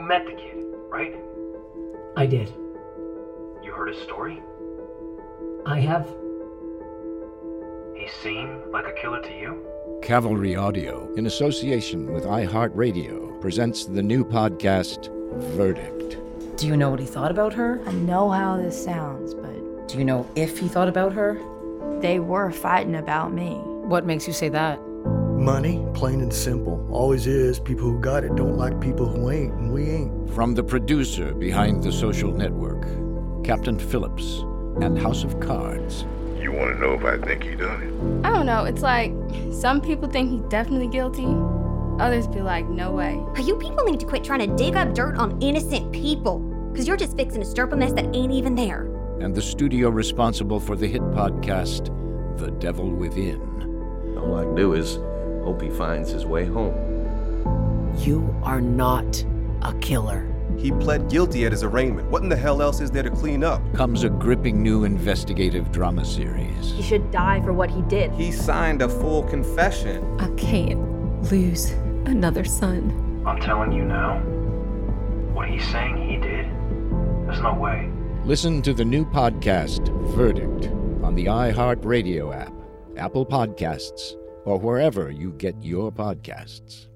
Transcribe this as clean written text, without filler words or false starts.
met the kid, right? I did. You heard his story? I have. He seemed like a killer to you? Cavalry Audio, in association with iHeartRadio, presents the new podcast, Verdict. Do you know what he thought about her? I know how this sounds, but Do you know if he thought about her? they were fighting about me. What makes you say that? Money, plain and simple. Always is. People who got it don't like people who ain't, and we ain't. From the producer behind The Social Network, Captain Phillips, and House of Cards. You want to know if I think he done it? I don't know. It's like some people think he's definitely guilty. Others be like, no way. You people need to quit trying to dig up dirt on innocent people, because you're just fixing to stir up a mess that ain't even there. And the studio responsible for the hit podcast, The Devil Within. All I can do is hope he finds his way home. You are not a killer. He pled guilty at his arraignment. What in the hell else is there to clean up? Comes a gripping new investigative drama series. He should die for what he did. He signed a full confession. I can't lose another son. I'm telling you now, what he's saying he did, there's no way. Listen to the new podcast, Verdict, on the iHeartRadio app, Apple Podcasts, or wherever you get your podcasts.